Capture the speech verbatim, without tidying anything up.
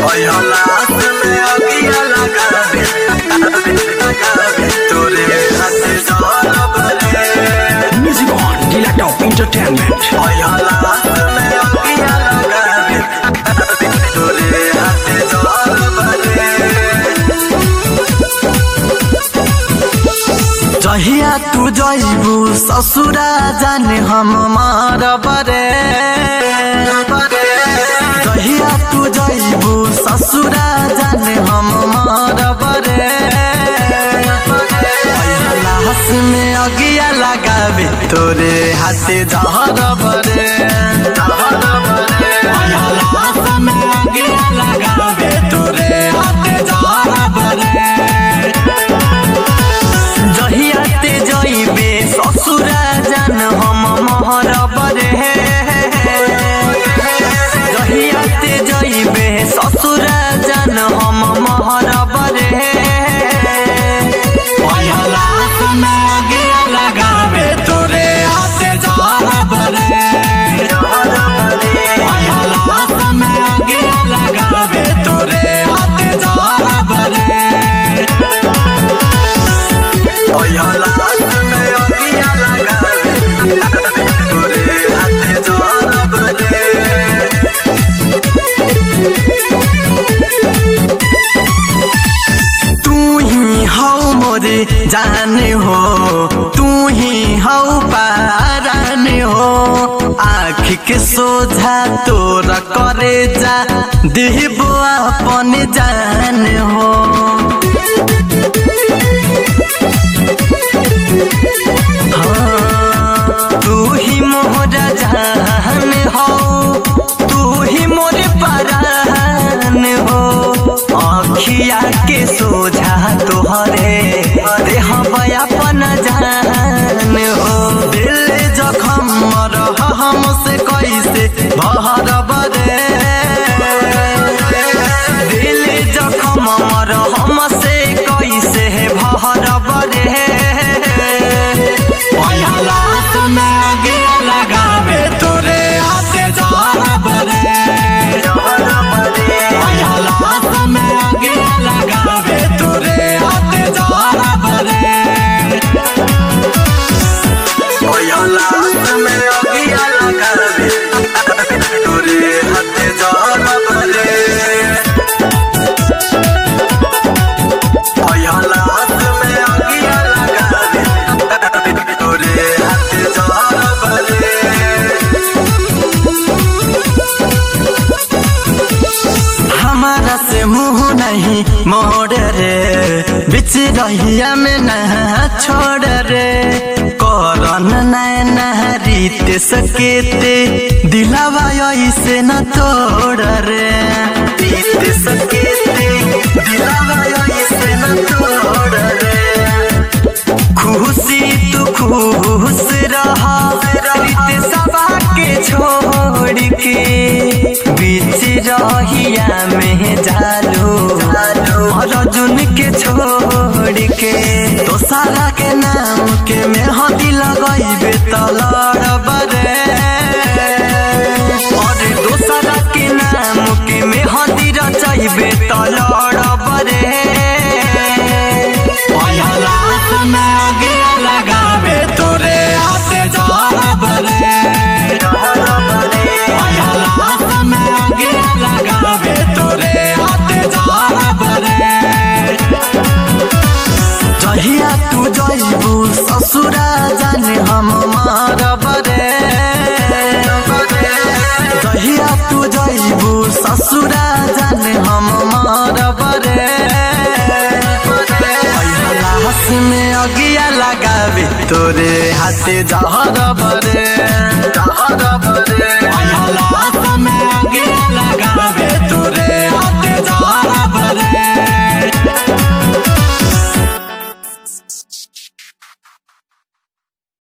Music on Dila Top Entertainment. जहिया तू जइबू ससुरा जाने हम मारबरे जहिया तू जइबू ससुरा जाने हम मारबरे लाश में अगिया लगावे तोरे हाथे जहरबरे लाश में अगिया लगावे तोरे हाथे जहरबरे जहियाते जइबे ससुरा जान हम महरबरे जहियाते जइबे ससुरा जान हम महरबरे लाश में अगिया लगावे तोरे हाथे जहरबरे लाश में अगिया लगावे तोरे हाथे जहरबरे जाने हो तू ही हौ पाराने हो आँख के सोझा तोरा करे जा देबो अपन जाने हो हाँ, तू ही मोरा जान हो तू ही मोरे परान हो आँखिया के सोझा तोहरे अपन जान हो दिल जखम रह हमसे कैसे भरबरे दिल जखम रह हमसे कैसे भरबरे लाश में अगिया लगावे तोरे हाथे जहरबरे लाश में अगिया लगावे तोरे हाथे जहरबरे हमारा से मुँह नहीं मोड़ रे बिच रहिया में न छोड़ रे करन नैन रीत सकेते दिलावा ऐसे न तोड़ रे रीत सकेते दिलावा ऐसे न तोड़ रे खुशी तू खुश रहा रीत सभा के छोड़ के बीच रहिया में जालू अर्जुन के छोड़ के तो सारा के नाम के मेहंदी लगइबे त लड़बरे और दोसरा के नाम के मेहंदी रचइबे त लड़बरे लाश में अगिया लगावे तोरे हाथे जहरबरे लाश में अगिया लगावे तोरे हाथे जहरबरे जहिया तू जइबू ससुरा जाने हम मारबरे जहिया तू जइबू ससुरा जाने हम मारबरे लाश में अगिया लगावे तोरे हाथे जहरबरे जहरबरे